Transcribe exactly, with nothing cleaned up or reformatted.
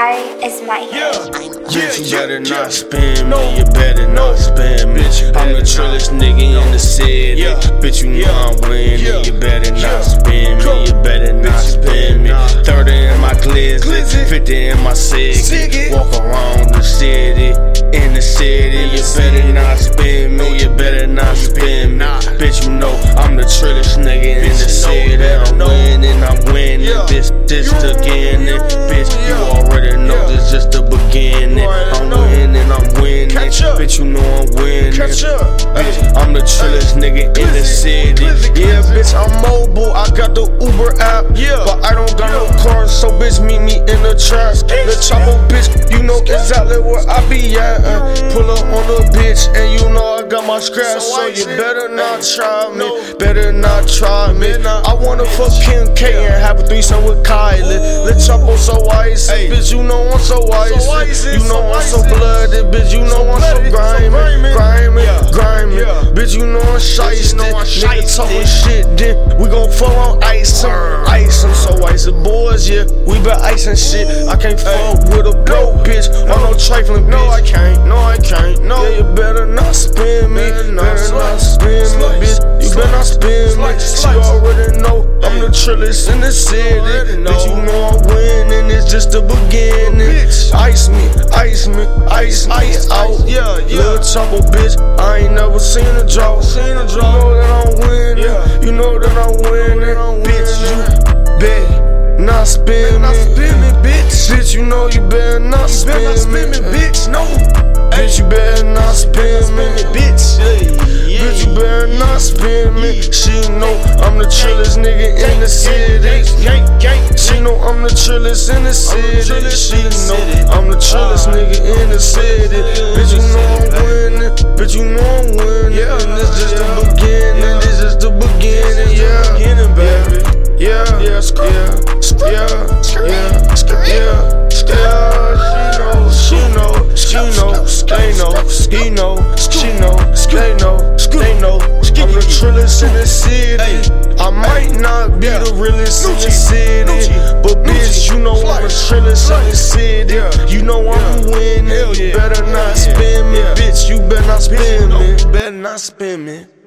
I is my Yeah, Bitch, you yeah, better yeah, not spin no, me, you better no, not spin me. bitch, you I'm the better trillest not. nigga No. in the city. Yeah. Bitch, you know Yeah. I'm winning. Yeah. You better Yeah. not spin Go. me, you better not Bitch, you spin better me. not. thirty in my glizzy, Glizzy. fifty in my cig. Ciggy. Walk around the city, in the city. In the You city. better not spin me, you better not spin me. not. Bitch, you know I'm the trillest nigga in Bitch, the you know, city. better I'm know. winning, I'm winning. Yeah. This, this You the beginning. you Bitch, you yeah. already know Yeah. this just the beginning. You already I'm know. winning, I'm winning. Catch up. Bitch, you know I'm winning. Catch up. Bitch, I'm the trillest nigga in the Glizzy. city. Glizzy, Yeah, glizzy. bitch, I'm mobile. I got the Uber app. Yeah. But I don't got no Yeah. car, so bitch, meet me in the trap. The chopper, bitch, you know exactly where I be at. Uh, pull up on the bitch, and you know I got my scratch. So So, I you said, better not hey, try me. no. Better not try me. Better not. I wanna fuck Kim K and have a threesome with Kylie. Lil Chapo so icy, Hey. bitch, you know I'm so icy. So icy, You know so I'm so icy. blooded, bitch, you know I'm so bloody, so grimy. grimy. Grimy, Yeah. grimy. Yeah. Bitch, you know I'm shiesty. know I'm Nigga shiesty. talking shit, then we gon' fuck on ice 'em. Word. Ice 'em, so icy boys, yeah. We been icing shit. I can't fuck with a broke bitch or no trifling bitch. No, I can't. No, I can't. No. Yeah, you better not spin me. Better not. Better not Slice. spin me, Slice. bitch. You better not spin me. Slice. You Slice. already know I'm the trillest in the city. already know. Bitch, you know I'm winning. It's just the beginning. Bitch. Ice me, ice me, ice me Ice, out. ice. Yeah, yeah. Lil Chapo, bitch. I ain't never seen a drought. Seen a You drought. know that I'm winning. Yeah. You know that I'm winning. I'm Bitch, you winning. better not spin Not me. spin me, bitch. Bitch, you know you better not You spin better not spin me, me. bitch. No. Bitch, you better not spin Spin me. me, bitch. Yeah. Bitch, you better not spin me. She know I'm the trillest nigga in the city. Gang, gang, She know I'm the trillest in the city. trillest She in the know city. I'm the trillest nigga in the city. Bitch, you know I'm winning. Bitch, you know I'm winning. Yeah, And this just the yeah. beginning. Yeah. This is the beginning. Yeah. Beginning, baby. Yeah, yeah, yeah, yeah, yeah, yeah. She know, she know, she know, they know, he know, she know, they know, they know. I'm the trillest in the city. I might not be the realest in the city, but bitch, you know I'm the trillest in the city. You know I'm winning. You better not spin me, bitch. You better not spin me. Better not spin me.